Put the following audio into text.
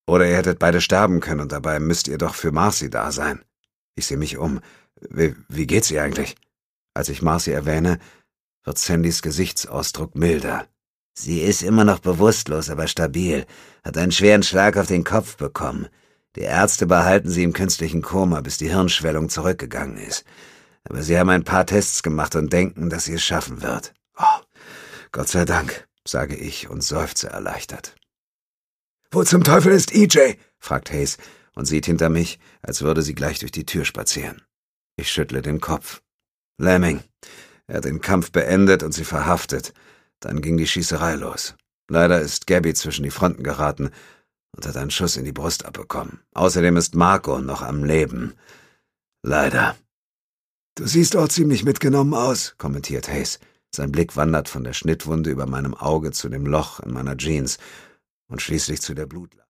Oder ihr hättet beide sterben können und dabei müsst ihr doch für Marcy da sein. Ich sehe mich um. Wie geht's ihr eigentlich? Als ich Marcy erwähne, wird Sandys Gesichtsausdruck milder. Sie ist immer noch bewusstlos, aber stabil, hat einen schweren Schlag auf den Kopf bekommen. Die Ärzte behalten sie im künstlichen Koma, bis die Hirnschwellung zurückgegangen ist. Aber sie haben ein paar Tests gemacht und denken, dass sie es schaffen wird. Oh, Gott sei Dank, sage ich und seufze erleichtert. »Wo zum Teufel ist EJ?« fragt Hayes und sieht hinter mich, als würde sie gleich durch die Tür spazieren. Ich schüttle den Kopf. Lemming. Er hat den Kampf beendet und sie verhaftet. Dann ging die Schießerei los. Leider ist Gabby zwischen die Fronten geraten und hat einen Schuss in die Brust abbekommen. Außerdem ist Marco noch am Leben. Leider. »Du siehst auch ziemlich mitgenommen aus«, kommentiert Hayes. Sein Blick wandert von der Schnittwunde über meinem Auge zu dem Loch in meiner Jeans und schließlich zu der Blutlache.